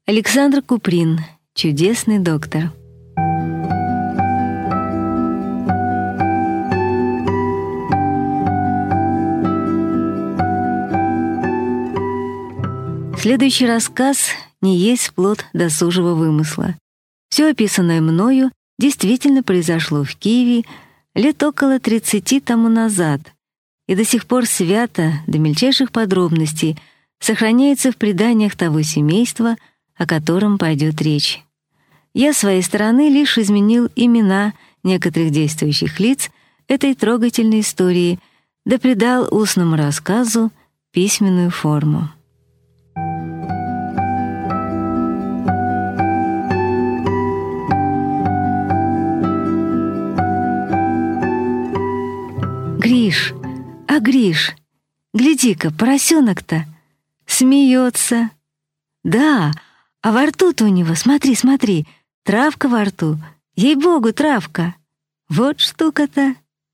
Александр Куприн. Чудесный доктор. Следующий рассказ не есть плод досужего вымысла. Все описанное мною действительно произошло в Киеве лет около 30 тому назад, и до сих пор свято, до мельчайших подробностей, сохраняется в преданиях того семейства, о котором пойдет речь. Я, с своей стороны, лишь изменил имена некоторых действующих лиц этой трогательной истории, да придал устному рассказу письменную форму. Гриш, Гриш, гляди-ка, поросенок-то смеется. Да, а во рту-то у него, смотри, травка во рту, ей-богу, травка. Вот штука-то.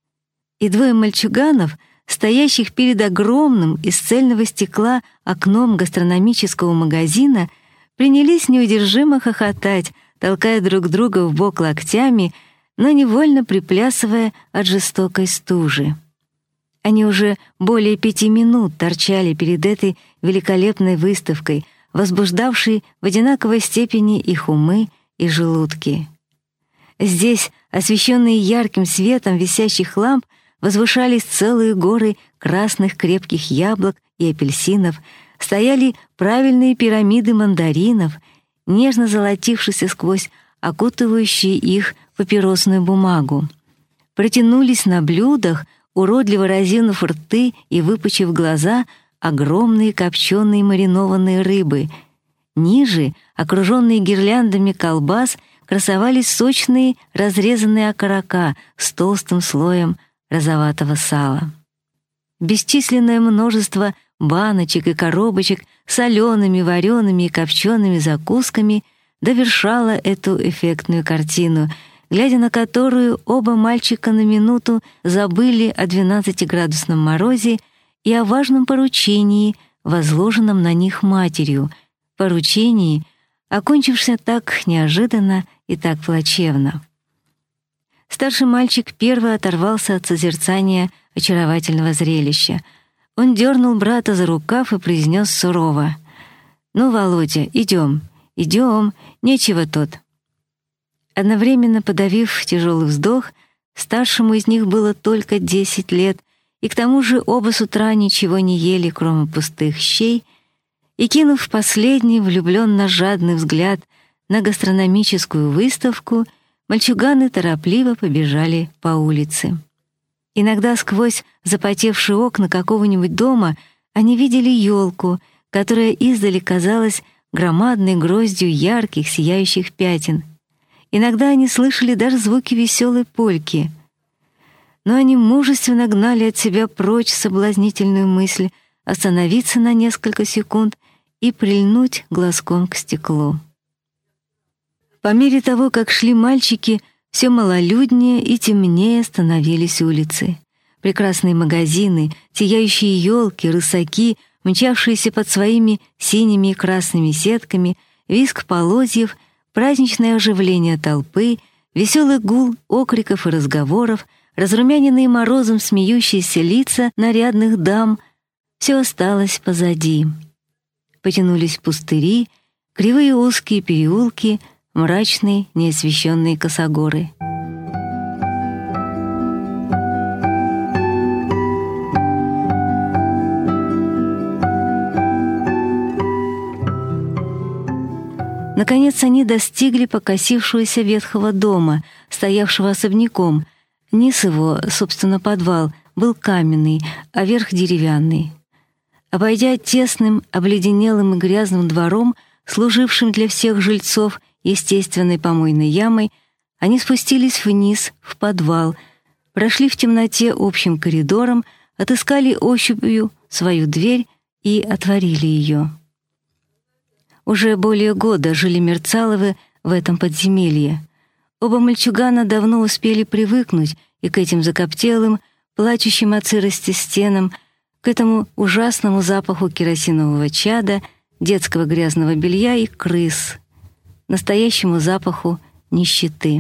И двое мальчуганов, стоящих перед огромным из цельного стекла окном гастрономического магазина, принялись неудержимо хохотать, толкая друг друга в бок локтями, но невольно приплясывая от жестокой стужи. Они уже более 5 минут торчали перед этой великолепной выставкой, возбуждавшей в одинаковой степени их умы и желудки. Здесь, освещенные ярким светом висящих ламп, возвышались целые горы красных крепких яблок и апельсинов, стояли правильные пирамиды мандаринов, нежно золотившиеся сквозь окутывающие их папиросную бумагу. Протянулись на блюдах, уродливо разинув рты и выпучив глаза, огромные копченые маринованные рыбы. Ниже, окруженные гирляндами колбас, красовались сочные разрезанные окорока с толстым слоем розоватого сала. Бесчисленное множество баночек и коробочек с солеными, вареными и копчеными закусками довершало эту эффектную картину, глядя на которую оба мальчика на минуту забыли о 12-градусном морозе и о важном поручении, возложенном на них матерью, поручении, окончившемся так неожиданно и так плачевно. Старший мальчик первый оторвался от созерцания очаровательного зрелища. Он дернул брата за рукав и произнес сурово: «Ну, Володя, идем, нечего тут». Одновременно подавив тяжелый вздох, старшему из них было только 10 лет, и к тому же оба с утра ничего не ели, кроме пустых щей, и, кинув последний влюбленно жадный взгляд на гастрономическую выставку, мальчуганы торопливо побежали по улице. Иногда сквозь запотевшие окна какого-нибудь дома они видели елку, которая издали казалась громадной гроздью ярких сияющих пятен. Иногда они слышали даже звуки веселой польки. Но они мужественно гнали от себя прочь соблазнительную мысль остановиться на несколько секунд и прильнуть глазком к стеклу. По мере того, как шли мальчики, все малолюднее и темнее становились улицы. Прекрасные магазины, сияющие елки, рысаки, мчавшиеся под своими синими и красными сетками, визг полозьев, праздничное оживление толпы, веселый гул окриков и разговоров, разрумяненные морозом смеющиеся лица нарядных дам — все осталось позади. Потянулись пустыри, кривые узкие переулки, мрачные неосвещенные косогоры. Наконец они достигли покосившегося ветхого дома, стоявшего особняком. Низ его, собственно, подвал, был каменный, а верх деревянный. Обойдя тесным, обледенелым и грязным двором, служившим для всех жильцов естественной помойной ямой, они спустились вниз, в подвал, прошли в темноте общим коридором, отыскали ощупью свою дверь и отворили ее. Уже более года жили Мерцаловы в этом подземелье. Оба мальчугана давно успели привыкнуть и к этим закоптелым, плачущим от сырости стенам, к этому ужасному запаху керосинового чада, детского грязного белья и крыс, настоящему запаху нищеты.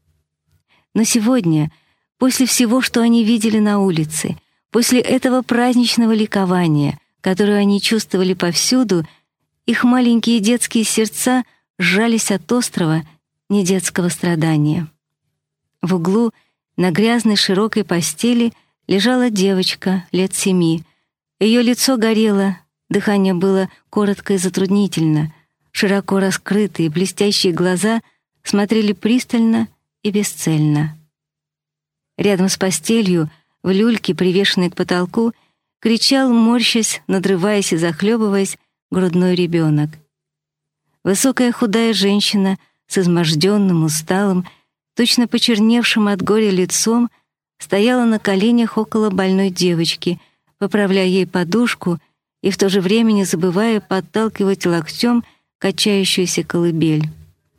Но сегодня, после всего, что они видели на улице, после этого праздничного ликования, которое они чувствовали повсюду, их маленькие детские сердца сжались от острого, недетского страдания. В углу на грязной широкой постели лежала девочка лет 7. Ее лицо горело, дыхание было коротко и затруднительно, широко раскрытые блестящие глаза смотрели пристально и бесцельно. Рядом с постелью, в люльке, привешенной к потолку, кричал, морщась, надрываясь и захлебываясь, грудной ребенок. Высокая худая женщина с изможденным, усталым, точно почерневшим от горя лицом, стояла на коленях около больной девочки, поправляя ей подушку и в то же время не забывая подталкивать локтем качающуюся колыбель.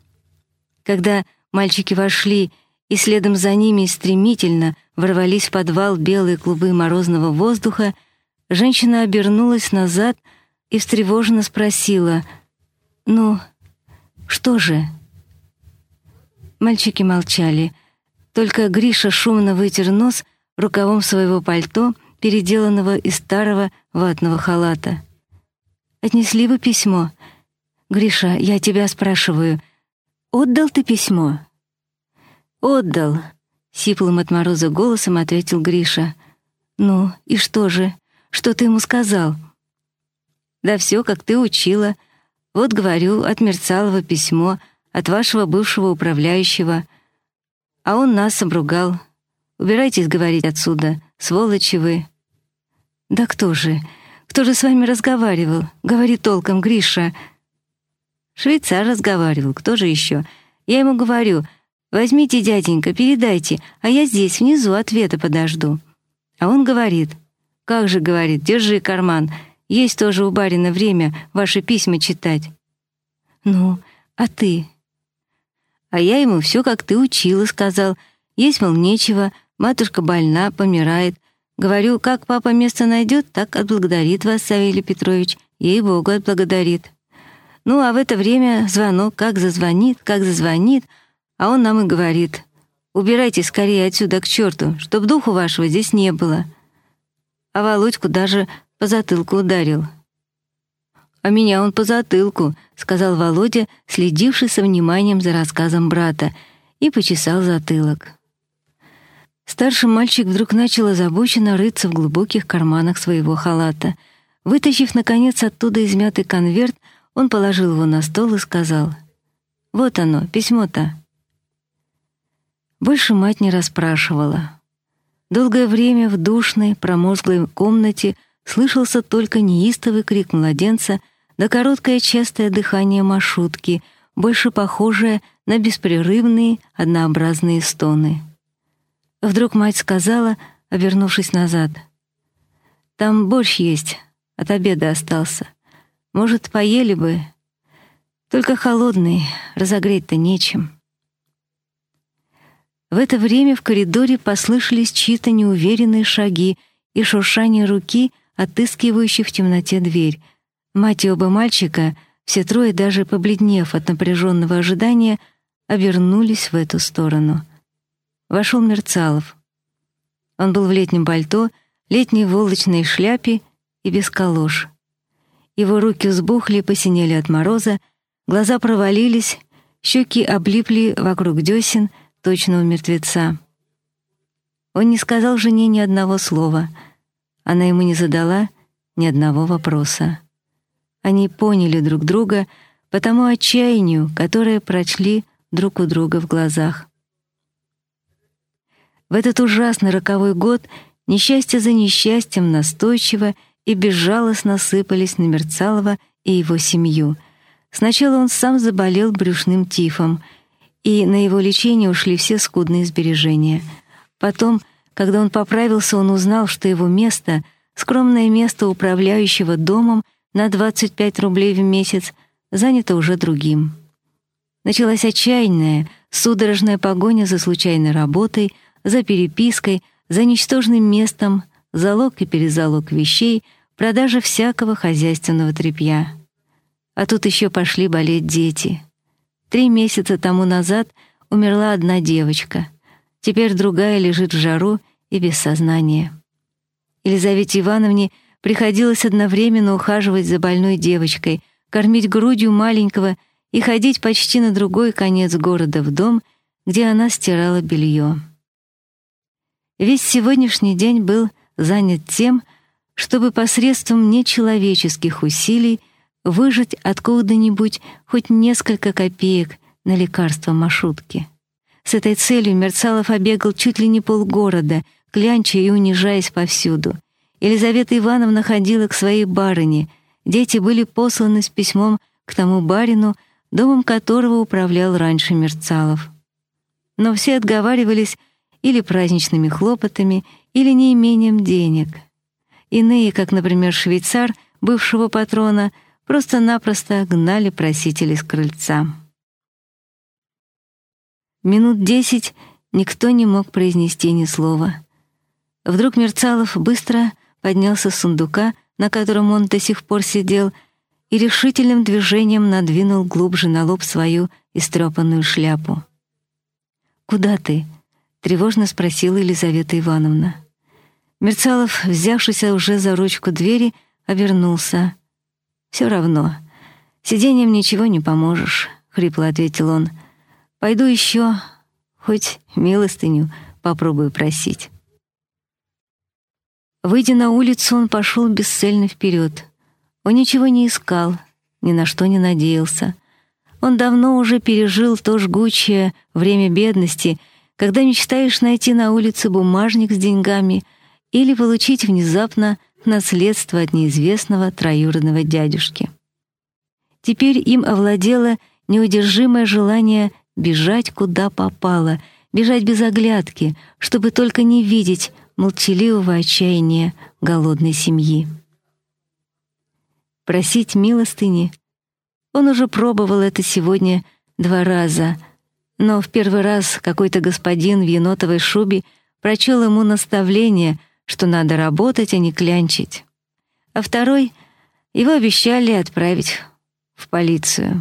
Когда мальчики вошли и следом за ними стремительно ворвались в подвал белые клубы морозного воздуха, женщина обернулась назад и встревоженно спросила: «Ну, что же?» Мальчики молчали. Только Гриша шумно вытер нос рукавом своего пальто, переделанного из старого ватного халата. «Отнесли вы письмо? Гриша, я тебя спрашиваю, отдал ты письмо?» «Отдал», — сиплым от мороза голосом ответил Гриша. «Ну, и что же? Что ты ему сказал?» «Да все, как ты учила. Вот, говорю, от Мерцалова письмо, от вашего бывшего управляющего. А он нас обругал. Убирайтесь, говорить, отсюда, сволочи вы». «Да кто же? Кто же с вами разговаривал? Говори толком, Гриша». «Швейцар разговаривал, кто же еще? Я ему говорю: возьмите, дяденька, передайте, а я здесь, внизу, ответа подожду». А он говорит: «Как же, — говорит, — держи карман, есть тоже у барина время ваши письма читать». «Ну, а ты?» А я ему все, как ты учила, сказал. Есть, мол, нечего, матушка больна, помирает. Говорю, как папа место найдет, так отблагодарит вас, Савелий Петрович, ей-богу, отблагодарит. Ну, а в это время звонок как зазвонит, а он нам и говорит: убирайте скорее отсюда к черту, чтоб духу вашего здесь не было. А Володьку даже по затылку ударил. «А меня он по затылку», — сказал Володя, следивший со вниманием за рассказом брата, и почесал затылок. Старший мальчик вдруг начал озабоченно рыться в глубоких карманах своего халата. Вытащив, наконец, оттуда измятый конверт, он положил его на стол и сказал: «Вот оно, письмо-то». Больше мать не расспрашивала. Долгое время в душной, промозглой комнате слышался только неистовый крик младенца да короткое частое дыхание Машутки, больше похожее на беспрерывные однообразные стоны. Вдруг мать сказала, обернувшись назад: «Там борщ есть, от обеда остался. Может, поели бы? Только холодный, разогреть-то нечем». В это время в коридоре послышались чьи-то неуверенные шаги и шуршание руки, отыскивающей в темноте дверь. Мать и оба мальчика, все трое, даже побледнев от напряженного ожидания, обернулись в эту сторону. Вошел Мерцалов. Он был в летнем пальто, летней волочной шляпе и без калош. Его руки взбухли, посинели от мороза, глаза провалились, щеки облипли вокруг десен, точно у мертвеца. Он не сказал жене ни одного слова. Она ему не задала ни одного вопроса. Они поняли друг друга по тому отчаянию, которое прочли друг у друга в глазах. В этот ужасный роковой год несчастье за несчастьем настойчиво и безжалостно сыпались на Мерцалова и его семью. Сначала он сам заболел брюшным тифом, и на его лечение ушли все скудные сбережения. Потом, когда он поправился, он узнал, что его место, скромное место управляющего домом на 25 рублей в месяц, занято уже другим. Началась отчаянная, судорожная погоня за случайной работой, за перепиской, за ничтожным местом, залог и перезалог вещей, продажа всякого хозяйственного тряпья. А тут еще пошли болеть дети. 3 месяца тому назад умерла одна девочка. Теперь другая лежит в жару и без сознания. Елизавете Ивановне приходилось одновременно ухаживать за больной девочкой, кормить грудью маленького и ходить почти на другой конец города в дом, где она стирала белье. Весь сегодняшний день был занят тем, чтобы посредством нечеловеческих усилий выжать откуда-нибудь хоть несколько копеек на лекарство Машутке. С этой целью Мерцалов обегал чуть ли не полгорода, клянча и унижаясь повсюду. Елизавета Ивановна ходила к своей барыне, дети были посланы с письмом к тому барину, домом которого управлял раньше Мерцалов. Но все отговаривались или праздничными хлопотами, или неимением денег. Иные, как, например, швейцар, бывшего патрона, просто-напросто гнали просителей с крыльца. Минут 10 никто не мог произнести ни слова. Вдруг Мерцалов быстро поднялся с сундука, на котором он до сих пор сидел, и решительным движением надвинул глубже на лоб свою истрепанную шляпу. «Куда ты?» — тревожно спросила Елизавета Ивановна. Мерцалов, взявшийся уже за ручку двери, обернулся. «Все равно. Сиденьем ничего не поможешь», — хрипло ответил он. «Пойду еще, хоть милостыню попробую просить». Выйдя на улицу, он пошел бесцельно вперед. Он ничего не искал, ни на что не надеялся. Он давно уже пережил то жгучее время бедности, когда мечтаешь найти на улице бумажник с деньгами или получить внезапно наследство от неизвестного троюродного дядюшки. Теперь им овладело неудержимое желание бежать куда попало, бежать без оглядки, чтобы только не видеть молчаливого отчаяния голодной семьи. Просить милостыни. Он уже пробовал это сегодня 2 раза, но в первый раз какой-то господин в енотовой шубе прочел ему наставление, что надо работать, а не клянчить. А второй его обещали отправить в полицию.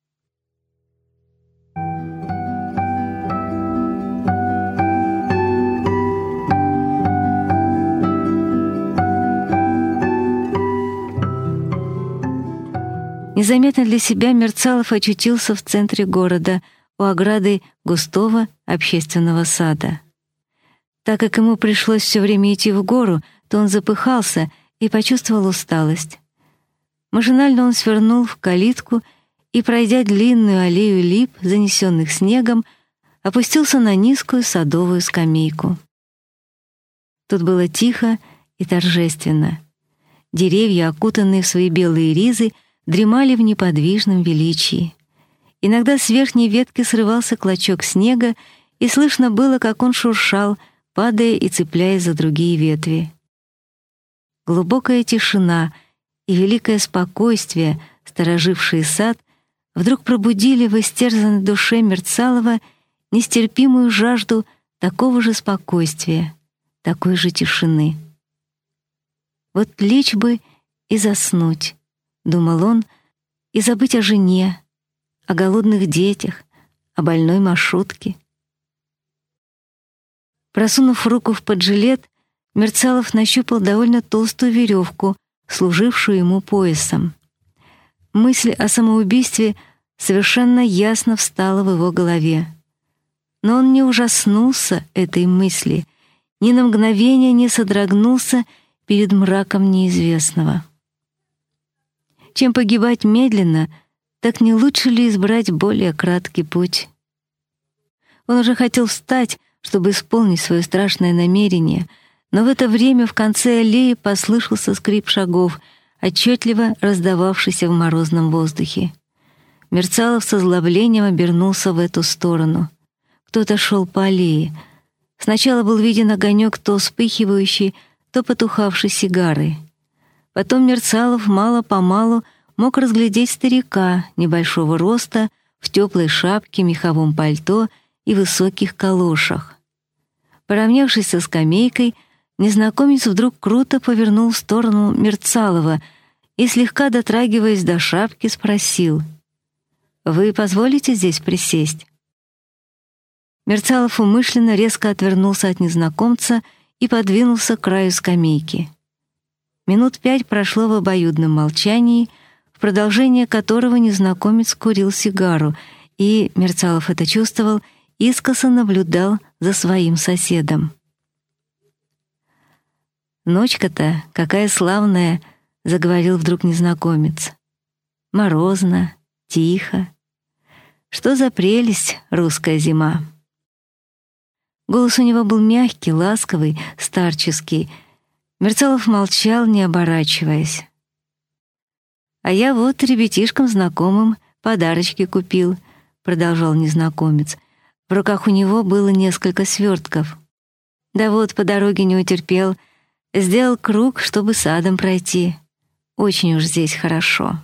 Незаметно для себя Мерцалов очутился в центре города, у ограды густого общественного сада. Так как ему пришлось все время идти в гору, то он запыхался и почувствовал усталость. Машинально он свернул в калитку и, пройдя длинную аллею лип, занесенных снегом, опустился на низкую садовую скамейку. Тут было тихо и торжественно. Деревья, окутанные в свои белые ризы, дремали в неподвижном величии. Иногда с верхней ветки срывался клочок снега, и слышно было, как он шуршал, падая и цепляясь за другие ветви. Глубокая тишина и великое спокойствие, сторожившие сад, вдруг пробудили в истерзанной душе Мерцалова нестерпимую жажду такого же спокойствия, такой же тишины. Вот лечь бы и заснуть, думал он, и забыть о жене, о голодных детях, о больной Машутке. Просунув руку в поджилет, Мерцалов нащупал довольно толстую веревку, служившую ему поясом. Мысль о самоубийстве совершенно ясно встала в его голове. Но он не ужаснулся этой мысли, ни на мгновение не содрогнулся перед мраком неизвестного. Чем погибать медленно, так не лучше ли избрать более краткий путь? Он уже хотел встать, чтобы исполнить свое страшное намерение, но в это время в конце аллеи послышался скрип шагов, отчетливо раздававшийся в морозном воздухе. Мерцалов с озлоблением обернулся в эту сторону. Кто-то шел по аллее. Сначала был виден огонек то вспыхивающий, то потухавший сигарой. Потом Мерцалов мало-помалу мог разглядеть старика небольшого роста в теплой шапке, меховом пальто и высоких калошах. Поравнявшись со скамейкой, незнакомец вдруг круто повернул в сторону Мерцалова и, слегка дотрагиваясь до шапки, спросил: «Вы позволите здесь присесть?» Мерцалов умышленно резко отвернулся от незнакомца и подвинулся к краю скамейки. Минут 5 прошло в обоюдном молчании, в продолжение которого незнакомец курил сигару, и, Мерцалов это чувствовал, искоса наблюдал за своим соседом. «Ночка-то какая славная!» — заговорил вдруг незнакомец. «Морозно, тихо. Что за прелесть русская зима!» Голос у него был мягкий, ласковый, старческий. Мерцалов молчал, не оборачиваясь. «А я вот ребятишкам знакомым подарочки купил», — продолжал незнакомец. В руках у него было несколько свертков. «Да вот, по дороге не утерпел, сделал круг, чтобы садом пройти. Очень уж здесь хорошо».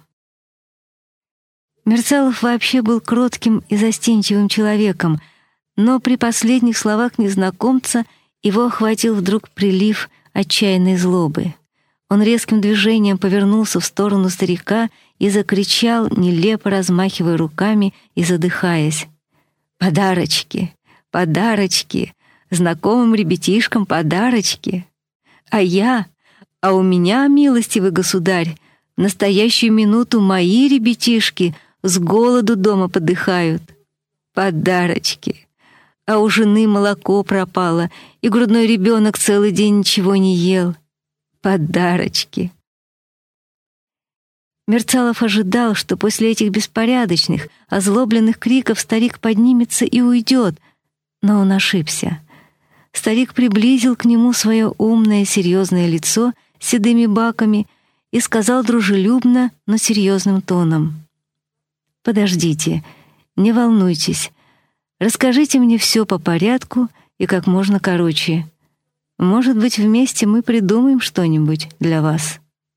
Мерцалов вообще был кротким и застенчивым человеком, но при последних словах незнакомца его охватил вдруг прилив отчаянной злобы. Он резким движением повернулся в сторону старика и закричал, нелепо размахивая руками и задыхаясь: «Подарочки! Подарочки! Знакомым ребятишкам подарочки! А у меня, милостивый государь, в настоящую минуту мои ребятишки с голоду дома подыхают! Подарочки! А у жены молоко пропало, и грудной ребенок целый день ничего не ел. Подарочки!» Мерцалов ожидал, что после этих беспорядочных, озлобленных криков старик поднимется и уйдет, но он ошибся. Старик приблизил к нему свое умное, серьезное лицо с седыми баками и сказал дружелюбно, но серьезным тоном: «Подождите, не волнуйтесь. Расскажите мне все по порядку и как можно короче. Может быть, вместе мы придумаем что-нибудь для вас».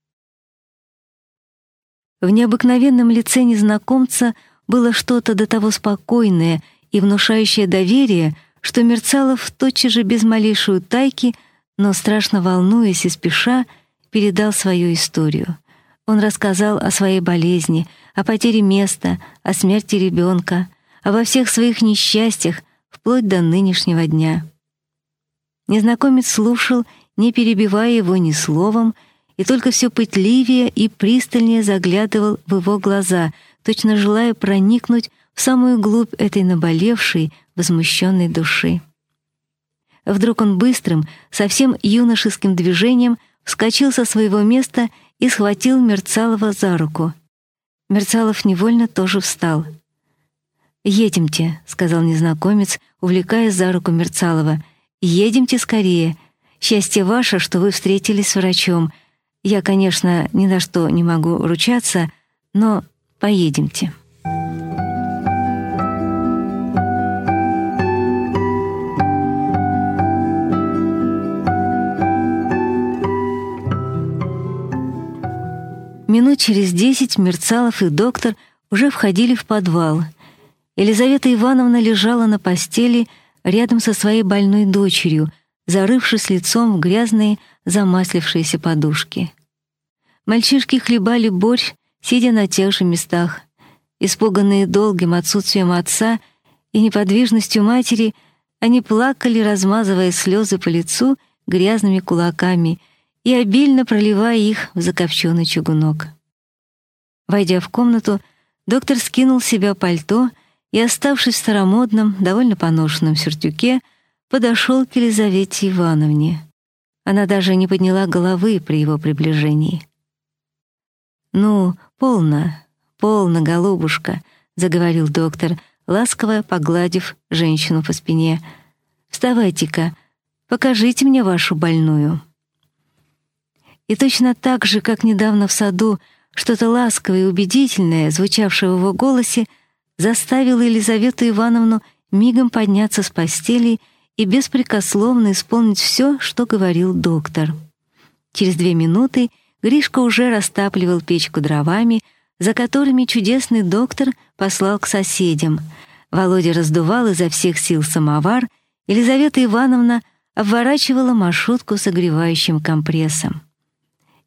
В необыкновенном лице незнакомца было что-то до того спокойное и внушающее доверие, что Мерцалов тотчас же без малейшей утайки, но страшно волнуясь и спеша, передал свою историю. Он рассказал о своей болезни, о потере места, о смерти ребенка, обо всех своих несчастьях, вплоть до нынешнего дня. Незнакомец слушал, не перебивая его ни словом, и только все пытливее и пристальнее заглядывал в его глаза, точно желая проникнуть в самую глубь этой наболевшей, возмущенной души. Вдруг он быстрым, совсем юношеским движением вскочил со своего места и схватил Мерцалова за руку. Мерцалов невольно тоже встал. «Едемте», — сказал незнакомец, увлекая за руку Мерцалова. «Едемте скорее. Счастье ваше, что вы встретились с врачом. Я, конечно, ни на что не могу ручаться, но поедемте». Минут через 10 Мерцалов и доктор уже входили в подвал. Елизавета Ивановна лежала на постели рядом со своей больной дочерью, зарывшись лицом в грязные, замаслившиеся подушки. Мальчишки хлебали борщ, сидя на тех же местах. Испуганные долгим отсутствием отца и неподвижностью матери, они плакали, размазывая слезы по лицу грязными кулаками и обильно проливая их в закопченный чугунок. Войдя в комнату, доктор скинул с себя пальто и, оставшись в старомодном, довольно поношенном сюртюке, подошел к Елизавете Ивановне. Она даже не подняла головы при его приближении. «Ну, полно, голубушка», — заговорил доктор, ласково погладив женщину по спине. «Вставайте-ка, покажите мне вашу больную». И точно так же, как недавно в саду, что-то ласковое и убедительное, звучавшее в его голосе, заставило Елизавету Ивановну мигом подняться с постели и беспрекословно исполнить все, что говорил доктор. Через 2 минуты Гришка уже растапливал печку дровами, за которыми чудесный доктор послал к соседям. Володя раздувал изо всех сил самовар, Елизавета Ивановна обворачивала Машутку согревающим компрессом.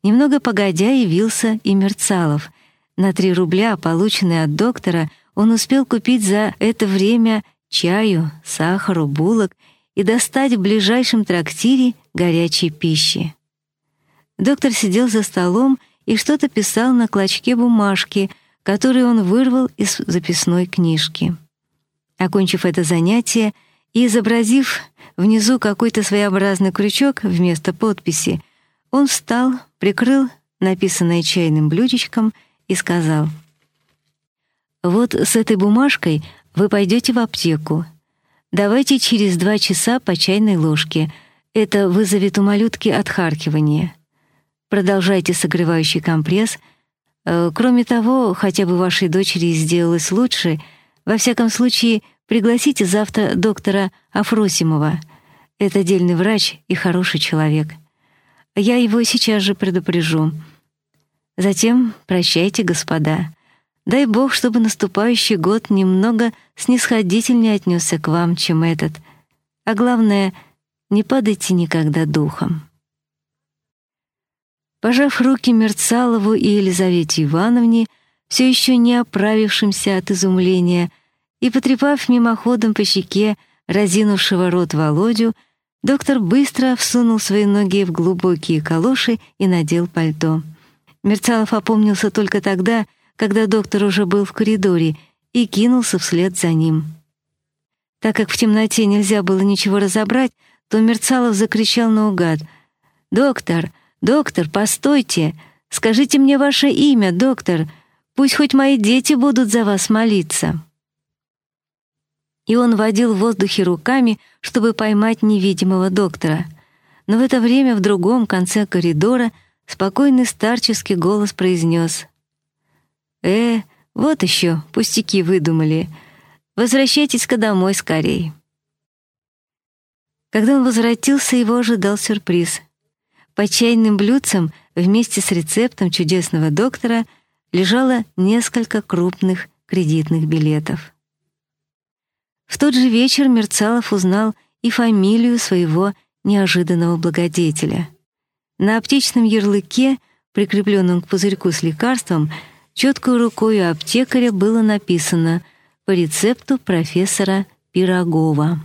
Немного погодя явился и Мерцалов. На 3 рубля, полученные от доктора, он успел купить за это время чаю, сахару, булок и достать в ближайшем трактире горячей пищи. Доктор сидел за столом и что-то писал на клочке бумажки, который он вырвал из записной книжки. Окончив это занятие и изобразив внизу какой-то своеобразный крючок вместо подписи, он встал, прикрыл написанное чайным блюдечком и сказал: «Вот с этой бумажкой вы пойдете в аптеку. Давайте через 2 часа по чайной ложке. Это вызовет у малютки отхаркивание. Продолжайте согревающий компресс. Кроме того, хотя бы вашей дочери сделалось лучше, во всяком случае, пригласите завтра доктора Афросимова. Это дельный врач и хороший человек. Я его сейчас же предупрежу. Затем прощайте, господа. Дай Бог, чтобы наступающий год немного снисходительнее отнесся к вам, чем этот. А главное, не падайте никогда духом». Пожав руки Мерцалову и Елизавете Ивановне, все еще не оправившимся от изумления, и потрепав мимоходом по щеке разинувшего рот Володю, доктор быстро всунул свои ноги в глубокие калоши и надел пальто. Мерцалов опомнился только тогда, когда доктор уже был в коридоре, и кинулся вслед за ним. Так как в темноте нельзя было ничего разобрать, то Мерцалов закричал наугад: «Доктор! Доктор, постойте! Скажите мне ваше имя, доктор! Пусть хоть мои дети будут за вас молиться!» И он водил в воздухе руками, чтобы поймать невидимого доктора. Но в это время в другом конце коридора спокойный старческий голос произнес: вот еще пустяки выдумали. Возвращайтесь-ка домой скорей». Когда он возвратился, его ожидал сюрприз. Под чайным блюдцем вместе с рецептом чудесного доктора лежало несколько крупных кредитных билетов. В тот же вечер Мерцалов узнал и фамилию своего неожиданного благодетеля. На аптечном ярлыке, прикрепленном к пузырьку с лекарством, четкой рукой аптекаря было написано «По рецепту профессора Пирогова».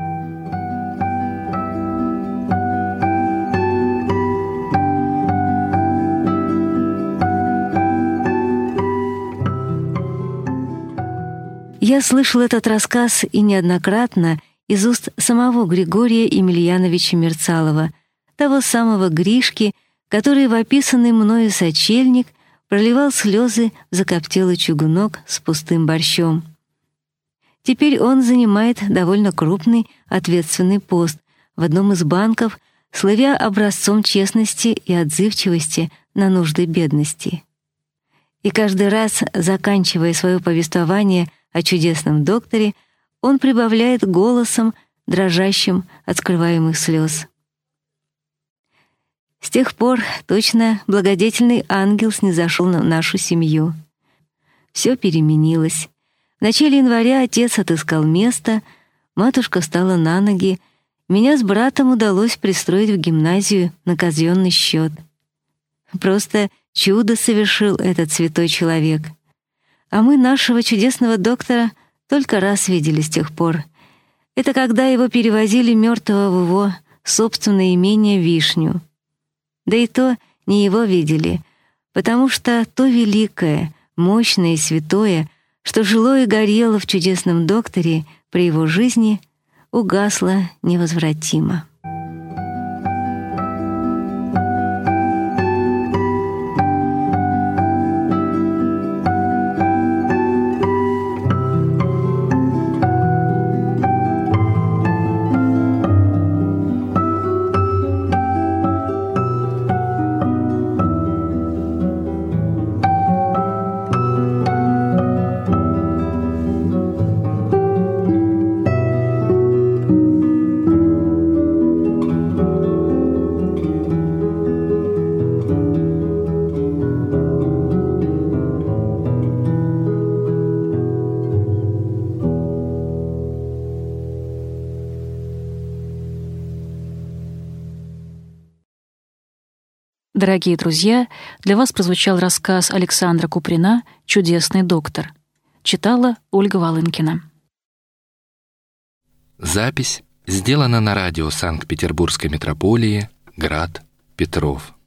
Я слышал этот рассказ и неоднократно из уст самого Григория Емельяновича Мерцалова, того самого Гришки, который в описанный мною сочельник проливал слезы в закоптелый чугунок с пустым борщом. Теперь он занимает довольно крупный ответственный пост в одном из банков, славя образцом честности и отзывчивости на нужды бедности. И каждый раз, заканчивая свое повествование о чудесном докторе, он прибавляет голосом, дрожащим от скрываемых слез: «С тех пор точно благодетельный ангел снизошел на нашу семью. Все переменилось. В начале января отец отыскал место, матушка встала на ноги, меня с братом удалось пристроить в гимназию на казенный счет. Просто чудо совершил этот святой человек. А мы нашего чудесного доктора только раз видели с тех пор. Это когда его перевозили мертвого в его собственное имение Вишню. Да и то не его видели, потому что то великое, мощное и святое, что жило и горело в чудесном докторе при его жизни, угасло невозвратимо». Дорогие друзья, для вас прозвучал рассказ Александра Куприна «Чудесный доктор». Читала Ольга Волынкина. Запись сделана на радио Санкт-Петербургской метрополии «Град Петров».